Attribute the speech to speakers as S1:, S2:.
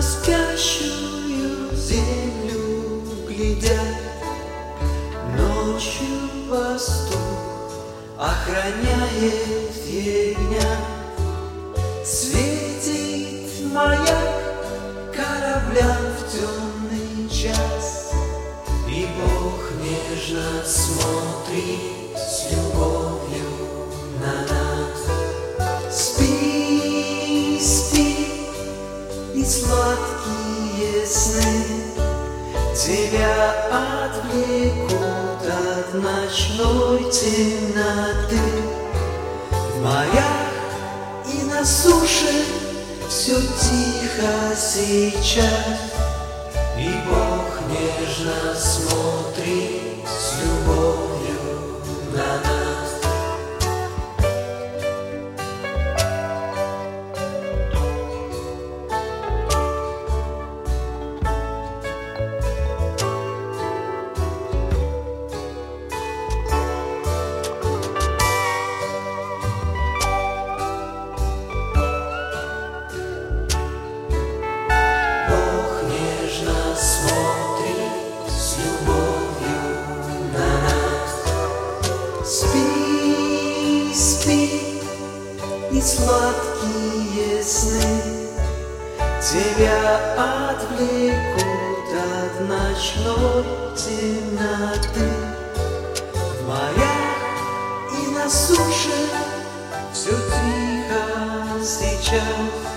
S1: спящую землю глядят. Ночью пастух охраняет ягнят. Светит маяк кораблям в темный час, и Бог нежно смотрит с любовью на нас. Спи, спи, и сладкие сны тебя отвлекут от ночной темноты. В морях и на суше все тихо сейчас, и Бог нежно смотрит с любовью на нас. Спи, спи, и сладкие сны тебя отвлекут от ночной темноты. В морях и на суше все тихо сейчас,